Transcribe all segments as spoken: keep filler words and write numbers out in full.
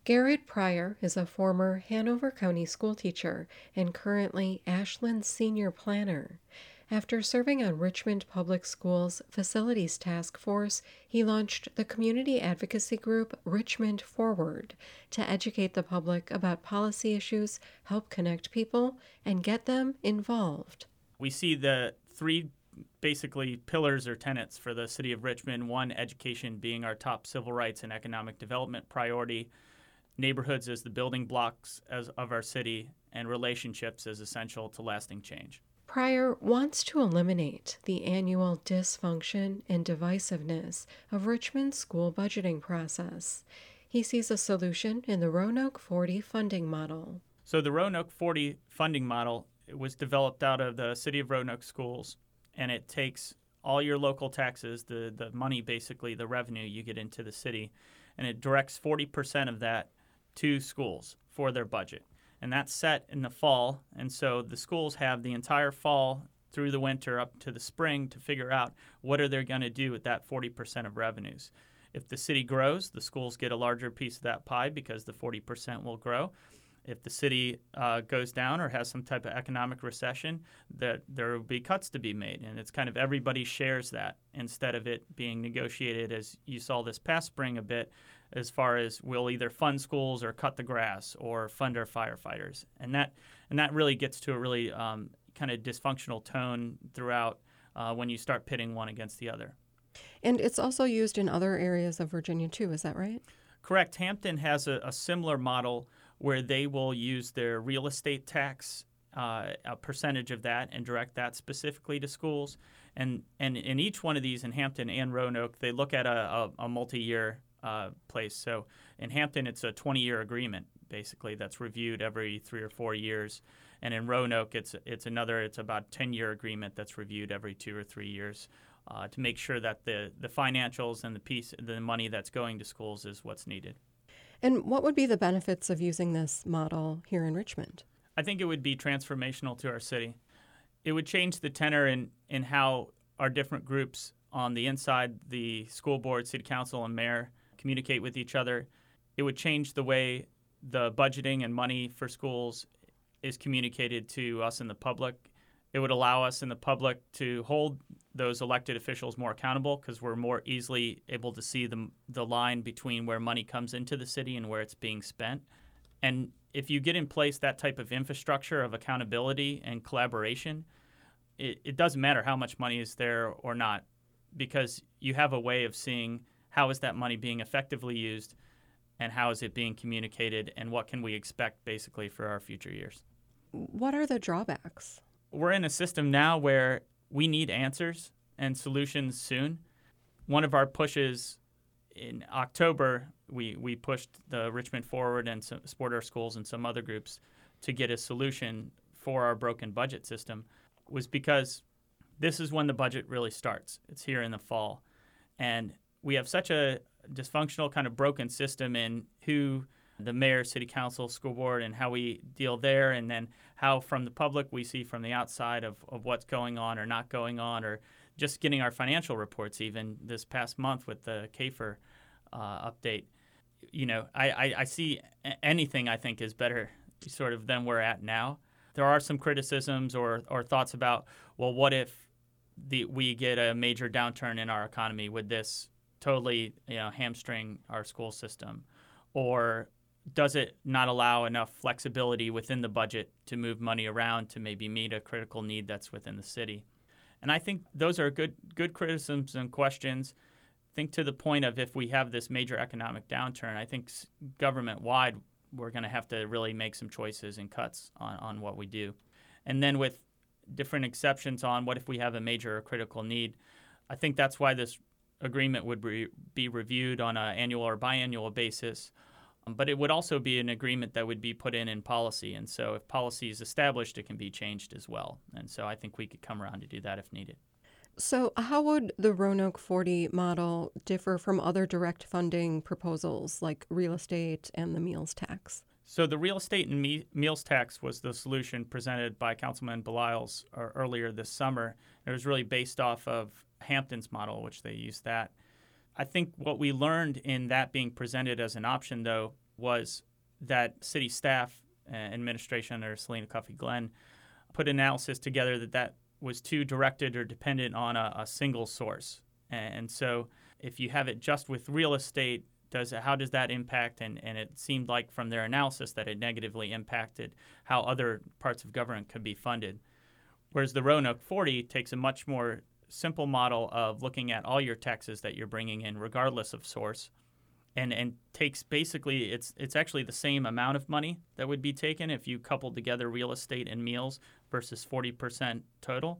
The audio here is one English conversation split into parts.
Garrett Pryor is a former Hanover County schoolteacher and currently Ashland's senior planner. After serving on Richmond Public Schools Facilities Task Force, he launched the community advocacy group Richmond Forward to educate the public about policy issues, help connect people, and get them involved. We see the three basically pillars or tenets for the city of Richmond. One, education being our top civil rights and economic development priority. Neighborhoods as the building blocks as, of our city, and relationships as essential to lasting change. Pryor wants to eliminate the annual dysfunction and divisiveness of Richmond's school budgeting process. He sees a solution in the Roanoke forty funding model. So the Roanoke forty funding model was developed out of the City of Roanoke schools, and it takes all your local taxes, the, the money, basically the revenue you get into the city, and it directs forty percent of that to schools for their budget. And that's set in the fall, and so the schools have the entire fall through the winter up to the spring to figure out what are they going to do with that forty percent of revenues. If the city grows, the schools get a larger piece of that pie because the forty percent will grow. If the city uh, goes down or has some type of economic recession, that there will be cuts to be made. And it's kind of everybody shares that instead of it being negotiated, as you saw this past spring a bit, as far as we'll either fund schools or cut the grass or fund our firefighters. And that and that really gets to a really um, kind of dysfunctional tone throughout uh, when you start pitting one against the other. And it's also used in other areas of Virginia, too. Is that right? Correct. Hampton has a, a similar model where they will use their real estate tax, uh, a percentage of that, and direct that specifically to schools. And and in each one of these, in Hampton and Roanoke, they look at a, a, a multi-year uh, place. So in Hampton, it's a twenty-year agreement, basically, that's reviewed every three or four years. And in Roanoke, it's it's another, it's about a ten-year agreement that's reviewed every two or three years uh, to make sure that the, the financials and the piece, the money that's going to schools is what's needed. And what would be the benefits of using this model here in Richmond? I think it would be transformational to our city. It would change the tenor in, in how our different groups on the inside, the school board, city council, and mayor, communicate with each other. It would change the way the budgeting and money for schools is communicated to us in the public. It would allow us in the public to hold those elected officials more accountable because we're more easily able to see the, the line between where money comes into the city and where it's being spent. And if you get in place that type of infrastructure of accountability and collaboration, it, it doesn't matter how much money is there or not, because you have a way of seeing how is that money being effectively used and how is it being communicated and what can we expect basically for our future years. What are the drawbacks? We're in a system now where we need answers and solutions soon. One of our pushes in October, we, we pushed the Richmond Forward and some, Support Our Schools and some other groups to get a solution for our broken budget system, was because this is when the budget really starts. It's here in the fall. And we have such a dysfunctional kind of broken system in who the mayor, city council, school board, and how we deal there, and then how from the public we see from the outside of, of what's going on or not going on, or just getting our financial reports even this past month with the K F E R uh, update. You know, I, I, I see anything I think is better sort of than we're at now. There are some criticisms or, or thoughts about, well, what if the, we get a major downturn in our economy? Would this totally, you know, hamstring our school system? Or does it not allow enough flexibility within the budget to move money around to maybe meet a critical need that's within the city? And I think those are good good criticisms and questions. Think to the point of if we have this major economic downturn, I think government-wide we're going to have to really make some choices and cuts on, on what we do. And then with different exceptions on what if we have a major or critical need, I think that's why this agreement would be, be reviewed on an annual or biannual basis. Um, but it would also be an agreement that would be put in in policy. And so if policy is established, it can be changed as well. And so I think we could come around to do that if needed. So how would the Roanoke forty model differ from other direct funding proposals like real estate and the meals tax? So the real estate and me- meals tax was the solution presented by Councilman Beliles uh, earlier this summer. It was really based off of Hampton's model, which they used that. I think what we learned in that being presented as an option, though, was that city staff and administration under Selena Cuffey Glenn put analysis together that that was too directed or dependent on a, a single source. And so if you have it just with real estate, does how does that impact? And, and it seemed like from their analysis that it negatively impacted how other parts of government could be funded. Whereas the Roanoke forty takes a much more simple model of looking at all your taxes that you're bringing in, regardless of source, and, and takes basically, it's it's actually the same amount of money that would be taken if you coupled together real estate and meals versus forty percent total.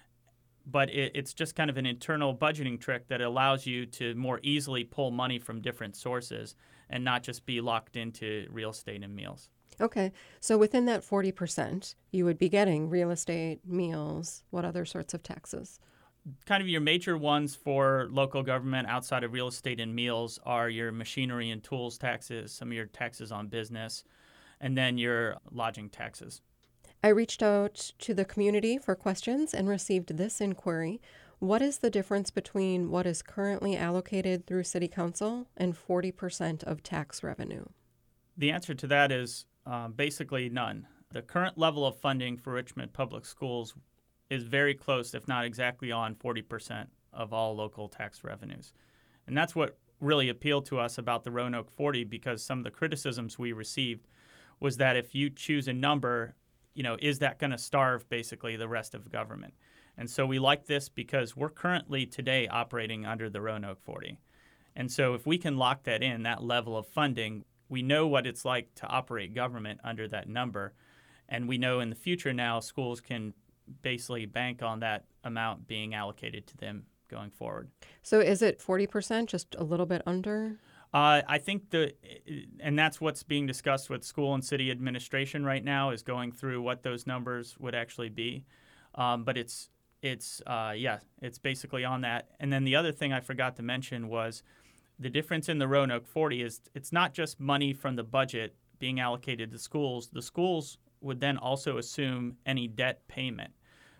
But it, it's just kind of an internal budgeting trick that allows you to more easily pull money from different sources and not just be locked into real estate and meals. Okay. So within that forty percent, you would be getting real estate, meals, what other sorts of taxes? Kind of your major ones for local government outside of real estate and meals are your machinery and tools taxes, some of your taxes on business, and then your lodging taxes. I reached out to the community for questions and received this inquiry. What is the difference between what is currently allocated through City Council and forty percent of tax revenue? The answer to that is uh, basically none. The current level of funding for Richmond Public Schools is very close, if not exactly on forty percent of all local tax revenues. And that's what really appealed to us about the Roanoke forty, because some of the criticisms we received was that if you choose a number, you know, is that going to starve basically the rest of government? And so we like this because we're currently today operating under the Roanoke forty. And so if we can lock that in, that level of funding, we know what it's like to operate government under that number. And we know in the future now schools can basically bank on that amount being allocated to them going forward. So is it forty percent, just a little bit under? Uh, I think the, and that's what's being discussed with school and city administration right now, is going through what those numbers would actually be. Um, but it's, it's uh, yeah, it's basically on that. And then the other thing I forgot to mention was the difference in the Roanoke forty is it's not just money from the budget being allocated to schools. The schools would then also assume any debt payment.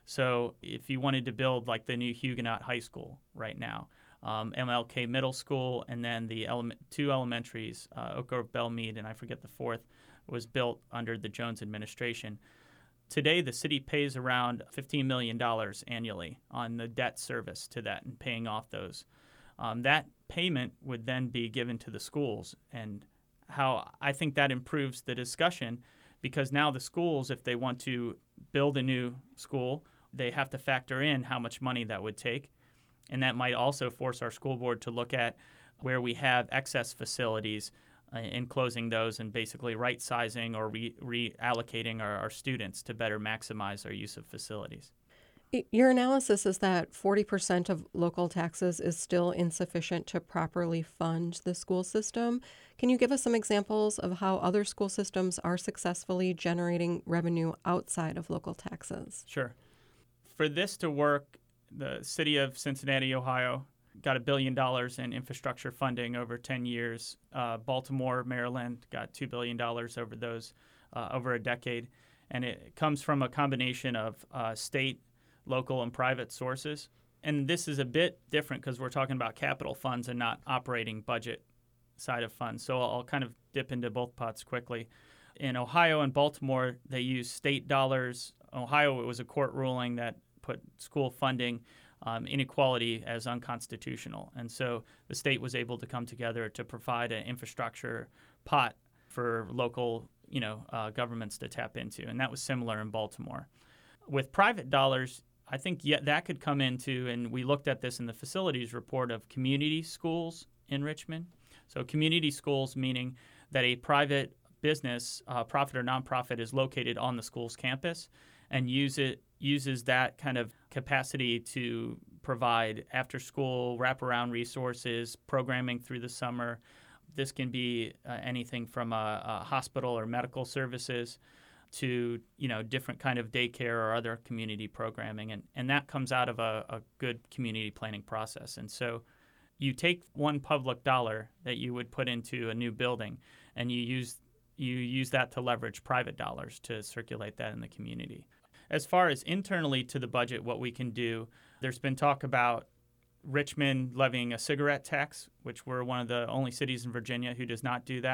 So if you wanted to build like the new Huguenot High School right now, Um, M L K Middle School, and then the ele- two elementaries, uh, Oak Grove Belmead, and I forget the fourth, was built under the Jones administration. Today, the city pays around fifteen million dollars annually on the debt service to that and paying off those. Um, that payment would then be given to the schools, and how I think that improves the discussion, because now the schools, if they want to build a new school, they have to factor in how much money that would take. And that might also force our school board to look at where we have excess facilities uh, and closing those and basically right-sizing or re- reallocating our, our students to better maximize our use of facilities. Your analysis is that forty percent of local taxes is still insufficient to properly fund the school system. Can you give us some examples of how other school systems are successfully generating revenue outside of local taxes? Sure. For this to work, the city of Cincinnati, Ohio, got a billion dollars in infrastructure funding over ten years. Uh, Baltimore, Maryland got two billion dollars over those uh, over a decade. And it comes from a combination of uh, state, local, and private sources. And this is a bit different because we're talking about capital funds and not operating budget side of funds. So I'll kind of dip into both pots quickly. In Ohio and Baltimore, they use state dollars. Ohio, it was a court ruling that put school funding um, inequality as unconstitutional. And so the state was able to come together to provide an infrastructure pot for local, you know, uh, governments to tap into. And that was similar in Baltimore. With private dollars, I think yeah, that could come into, and we looked at this in the facilities report, of community schools in Richmond. So community schools meaning that a private business, uh, profit or nonprofit, is located on the school's campus and use it uses that kind of capacity to provide after-school wraparound resources, programming through the summer. This can be uh, anything from a, a hospital or medical services to, you know, different kind of daycare or other community programming. And, and that comes out of a, a good community planning process. And so you take one public dollar that you would put into a new building, and you use you use that to leverage private dollars to circulate that in the community. As far as internally to the budget, what we can do, there's been talk about Richmond levying a cigarette tax, which we're one of the only cities in Virginia who does not do that.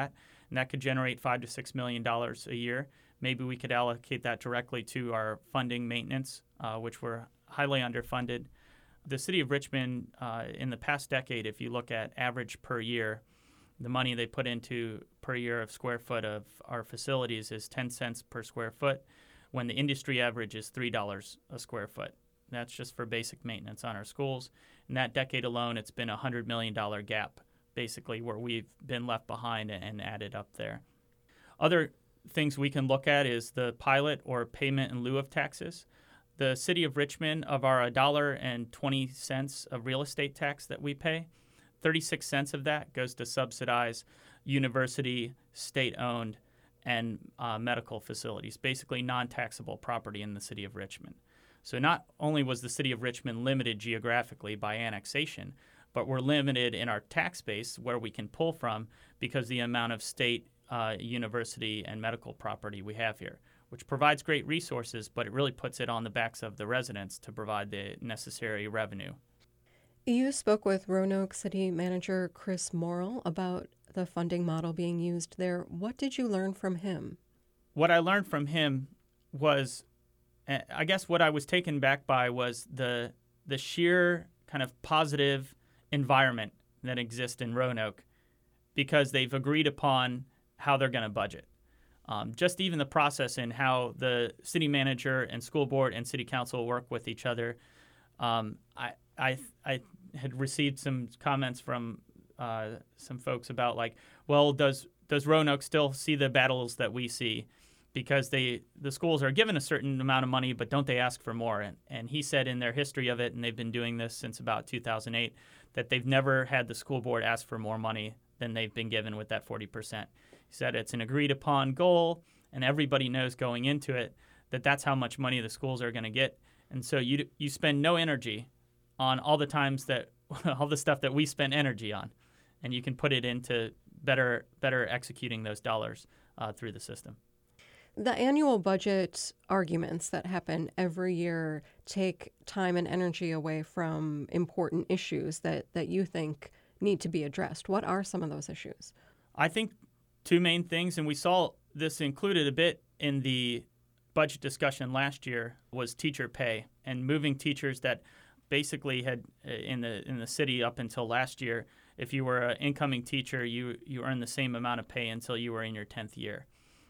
and that could generate five to six million dollars a year. Maybe we could allocate that directly to our funding maintenance, uh, which we're highly underfunded. The city of Richmond, uh, in the past decade, if you look at average per year, the money they put into per year of square foot of our facilities is ten cents per square foot, when the industry average is three dollars a square foot. That's just for basic maintenance on our schools. In that decade alone, it's been a one hundred million dollars gap, basically, where we've been left behind and added up there. Other things we can look at is the pilot or payment in lieu of taxes. The city of Richmond, of our one dollar and twenty cents of real estate tax that we pay, thirty-six cents of that goes to subsidize university, state-owned, and uh, medical facilities, basically non-taxable property in the city of Richmond. So not only was the city of Richmond limited geographically by annexation, but we're limited in our tax base where we can pull from because of the amount of state, uh, university, and medical property we have here, which provides great resources, but it really puts it on the backs of the residents to provide the necessary revenue. You spoke with Roanoke City Manager Chris Morrill about the funding model being used there. What did you learn from him? What I learned from him was, I guess what I was taken back by was the the sheer kind of positive environment that exists in Roanoke because they've agreed upon how they're going to budget. Um, just even the process in how the city manager and school board and city council work with each other. Um, I, I I had received some comments from uh, some folks about like, well, does does Roanoke still see the battles that we see? Because they the schools are given a certain amount of money, but don't they ask for more? And, and he said in their history of it, and they've been doing this since about two thousand eight, that they've never had the school board ask for more money than they've been given with that forty percent. He said it's an agreed upon goal, and everybody knows going into it that that's how much money the schools are going to get. And so you you spend no energy on all the times that all the stuff that we spend energy on, and you can put it into better better executing those dollars uh, through the system. The annual budget arguments that happen every year take time and energy away from important issues that, that you think need to be addressed. What are some of those issues? I think two main things, and we saw this included a bit in the budget discussion last year, was teacher pay and moving teachers that basically had in the in the city up until last year. If you were an incoming teacher, you you earned the same amount of pay until you were in your tenth year.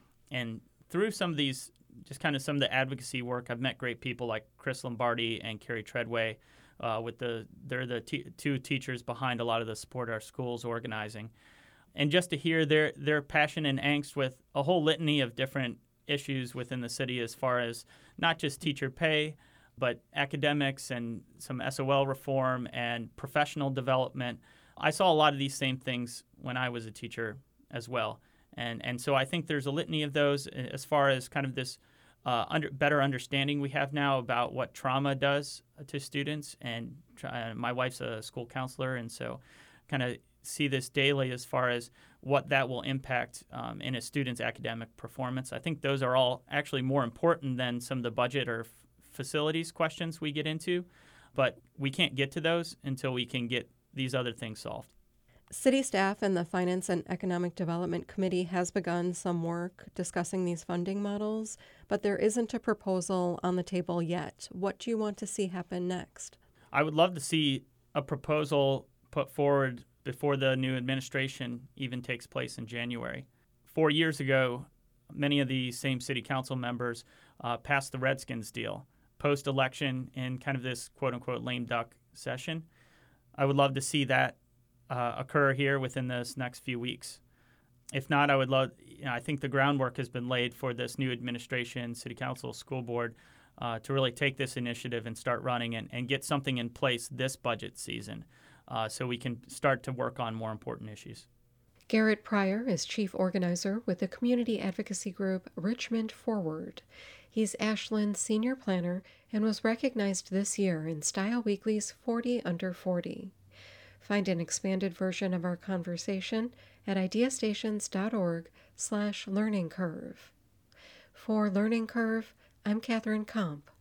And through some of these, just kind of some of the advocacy work, I've met great people like Chris Lombardi and Carrie Treadway. Uh, with the they're the t- two teachers behind a lot of the Support Our Schools organizing, and just to hear their their passion and angst with a whole litany of different issues within the city, as far as not just teacher pay, but academics and some S O L reform and professional development. I saw a lot of these same things when I was a teacher as well. And and so I think there's a litany of those as far as kind of this uh, under, better understanding we have now about what trauma does to students. And uh, my wife's a school counselor, and so kind of see this daily as far as what that will impact um, in a student's academic performance. I think those are all actually more important than some of the budget or f- facilities questions we get into, but we can't get to those until we can get these other things solved. City staff and the Finance and Economic Development Committee has begun some work discussing these funding models, but there isn't a proposal on the table yet. What do you want to see happen next? I would love to see a proposal put forward before the new administration even takes place in January. Four years ago, many of the same city council members uh, passed the Redskins deal post-election in kind of this quote-unquote lame duck session. I would love to see that Uh, occur here within this next few weeks. If not, I would love, you know, I think the groundwork has been laid for this new administration, city council, school board, uh, to really take this initiative and start running and, and get something in place this budget season uh, so we can start to work on more important issues. Garrett Pryor is chief organizer with the community advocacy group Richmond Forward. He's Ashland's senior planner and was recognized this year in Style Weekly's forty under forty. Find an expanded version of our conversation at ideastations.org slash learning curve. For Learning Curve, I'm Catherine Komp.